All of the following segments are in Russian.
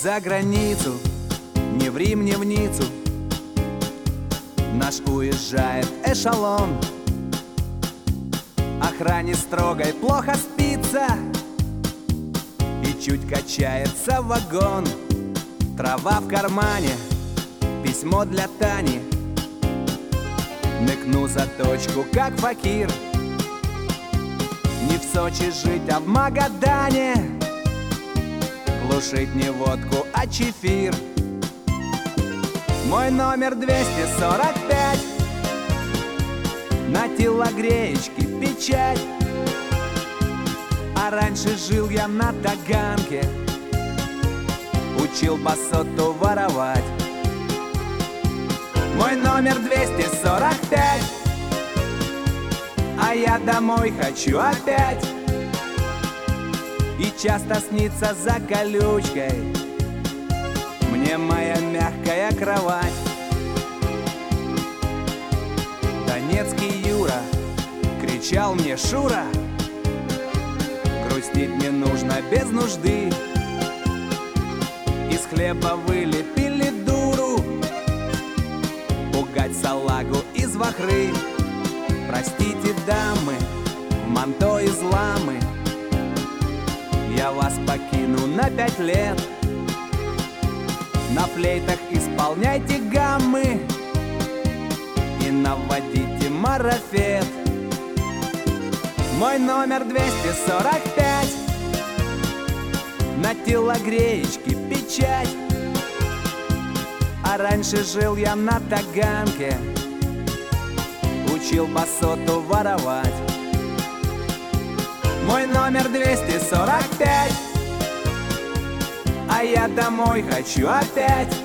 за границу, ни в Рим, ни в Ниццу. Наш уезжает эшелон. Охране строгой плохо спится, и чуть качается вагон. Трава в кармане, письмо для Тани. Ныкну за точку, как факир. Не в Сочи жить, а в Магадане. Глушить не водку, а чефир. Мой номер 245. На телогреечке печать. А раньше жил я на Таганке. Учил басоту воровать. Мой номер 245. А я домой хочу опять. И часто снится за колючкой мне моя мягкая кровать. Донецкий Юра кричал мне: Шура, грустить не нужно без нужды. Из хлеба вылепили дуру, пугать салагу из вахры. Простите, дамы, в манто из ламы, я вас покину на 5 лет. На флейтах исполняйте гаммы и наводите марафет. Мой номер 245. На телогреечке печать. А раньше жил я на Таганке. Учил басоту воровать. Мой номер 245. А я домой хочу опять.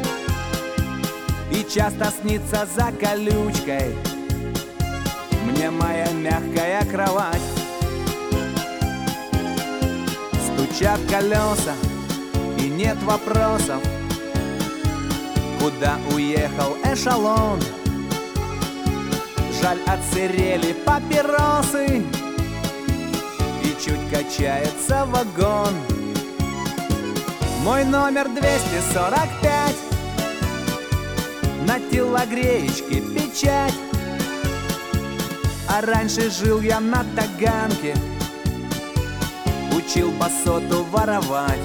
И часто снится за колючкой мне моя мягкая кровать. Стучат колеса и нет вопросов, куда уехал эшелон. Жаль, отсырели папиросы и чуть качается вагон. Мой номер 245. На телогреечке печать. А раньше жил я на Таганке. Учил басоту воровать.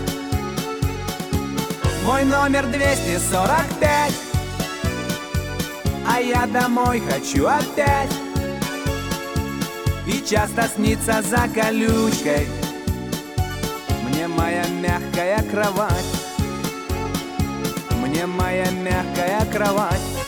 Мой номер 245. А я домой хочу опять. И часто снится за колючкой мне моя мягкая кровать. Мне моя мягкая кровать.